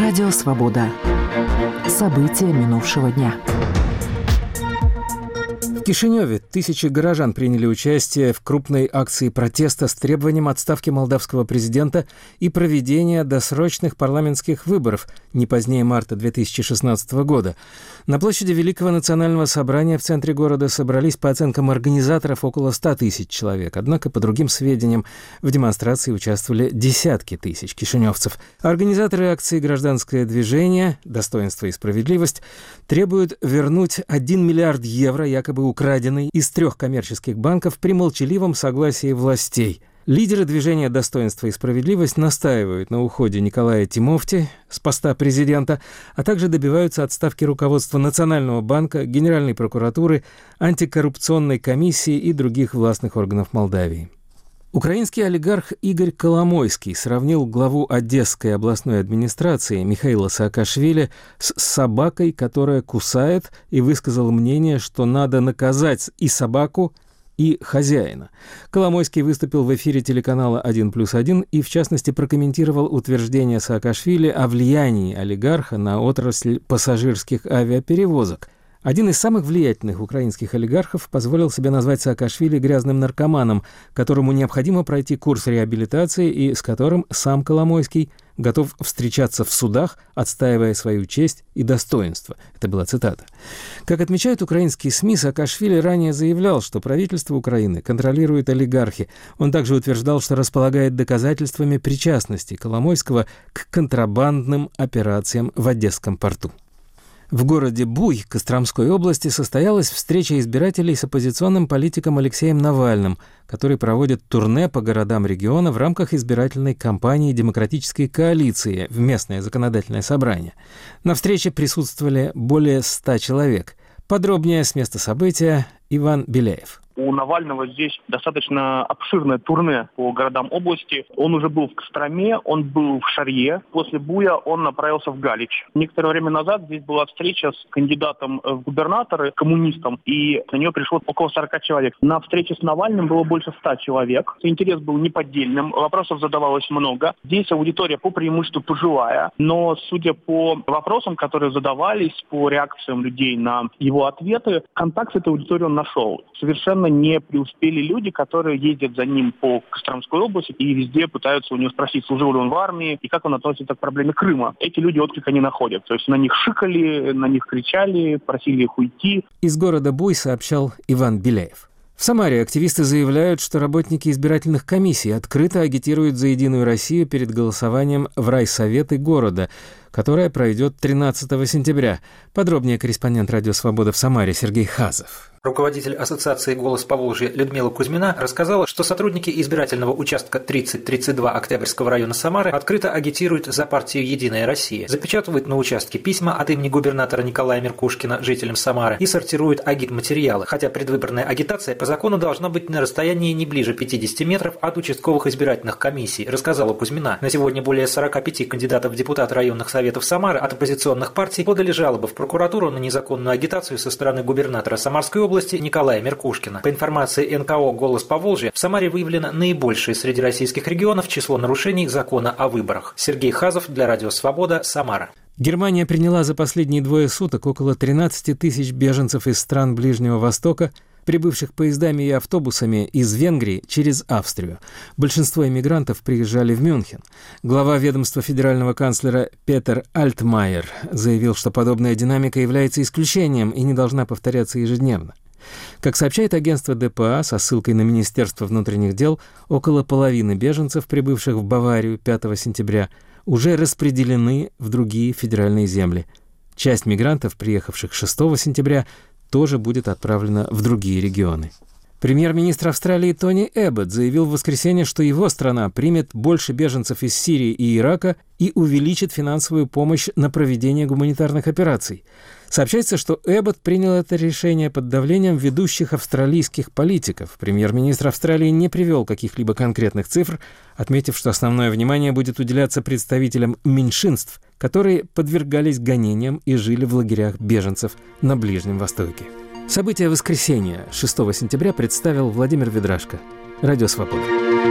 Радио «Свобода». События минувшего дня. В Кишиневе тысячи горожан приняли участие в крупной акции протеста с требованием отставки молдавского президента и проведения досрочных парламентских выборов не позднее марта 2016 года. На площади Великого национального собрания в центре города собрались, по оценкам организаторов, около 100 тысяч человек. Однако, по другим сведениям, в демонстрации участвовали десятки тысяч кишиневцев. Организаторы акции «Гражданское движение. Достоинство и справедливость» требуют вернуть 1 миллиард евро, якобы украденный из 3 коммерческих банков, при молчаливом согласии властей. Лидеры движения «Достоинство и справедливость» настаивают на уходе Николая Тимофти с поста президента, а также добиваются отставки руководства Национального банка, Генеральной прокуратуры, антикоррупционной комиссии и других властных органов Молдавии. Украинский олигарх Игорь Коломойский сравнил главу Одесской областной администрации Михаила Саакашвили с собакой, которая кусает, и высказал мнение, что надо наказать и собаку, и хозяина. Коломойский выступил в эфире телеканала «1+1» и, в частности, прокомментировал утверждение Саакашвили о влиянии олигарха на отрасль пассажирских авиаперевозок. Один из самых влиятельных украинских олигархов позволил себе назвать Саакашвили грязным наркоманом, которому необходимо пройти курс реабилитации и с которым сам Коломойский готов встречаться в судах, отстаивая свою честь и достоинство. Это была цитата. Как отмечают украинские СМИ, Саакашвили ранее заявлял, что правительство Украины контролирует олигархи. Он также утверждал, что располагает доказательствами причастности Коломойского к контрабандным операциям в Одесском порту. В городе Буй Костромской области состоялась встреча избирателей с оппозиционным политиком Алексеем Навальным, который проводит турне по городам региона в рамках избирательной кампании Демократической коалиции в местное законодательное собрание. На встрече присутствовали более 100 человек. Подробнее с места события Иван Беляев. У Навального здесь достаточно обширное турне по городам области. Он уже был в Костроме, он был в Шарье. После Буя он направился в Галич. Некоторое время назад здесь была встреча с кандидатом в губернаторы, коммунистом, и на нее пришло около 40 человек. На встрече с Навальным было больше 100 человек. Интерес был неподдельным, вопросов задавалось много. Здесь аудитория по преимуществу пожилая, но судя по вопросам, которые задавались, по реакциям людей на его ответы, контакт с этой аудиторией он нашел. Совершенно не преуспели люди, которые ездят за ним по Костромской области и везде пытаются у него спросить, служил ли он в армии и как он относится к проблеме Крыма. Эти люди отклика не находят. То есть на них шикали, на них кричали, просили их уйти. Из города Буй сообщал Иван Беляев. В Самаре активисты заявляют, что работники избирательных комиссий открыто агитируют за «Единую Россию» перед голосованием в райсоветы города, которое пройдет 13 сентября. Подробнее корреспондент «Радио Свобода» в Самаре Сергей Хазов. Руководитель ассоциации «Голос Поволжья» Людмила Кузьмина рассказала, что сотрудники избирательного участка 3032 Октябрьского района Самары открыто агитируют за партию «Единая Россия», запечатывают на участке письма от имени губернатора Николая Меркушкина жителям Самары и сортируют агитматериалы, хотя предвыборная агитация по закону должна быть на расстоянии не ближе 50 метров от участковых избирательных комиссий, рассказала Кузьмина. На сегодня более 45 кандидатов в депутаты районных советов Самары от оппозиционных партий подали жалобы в прокуратуру на незаконную агитацию со стороны губернатора Самарской области Николая Меркушкина. По информации НКО «Голос Поволжья», в Самаре выявлено наибольшее среди российских регионов число нарушений закона о выборах. Сергей Хазов для Радио Свобода, Самара. Германия приняла за последние 2 суток около 13 тысяч беженцев из стран Ближнего Востока, прибывших поездами и автобусами из Венгрии через Австрию. Большинство иммигрантов приезжали в Мюнхен. Глава ведомства федерального канцлера Петер Альтмайер заявил, что подобная динамика является исключением и не должна повторяться ежедневно. Как сообщает агентство ДПА со ссылкой на Министерство внутренних дел, около половины беженцев, прибывших в Баварию 5 сентября, уже распределены в другие федеральные земли. Часть мигрантов, приехавших 6 сентября, тоже будет отправлена в другие регионы. Премьер-министр Австралии Тони Эббот заявил в воскресенье, что его страна примет больше беженцев из Сирии и Ирака и увеличит финансовую помощь на проведение гуманитарных операций. Сообщается, что Эббот принял это решение под давлением ведущих австралийских политиков. Премьер-министр Австралии не привел каких-либо конкретных цифр, отметив, что основное внимание будет уделяться представителям меньшинств, которые подвергались гонениям и жили в лагерях беженцев на Ближнем Востоке. События воскресенья 6 сентября представил Владимир Ведрашко. Радио «Свобода».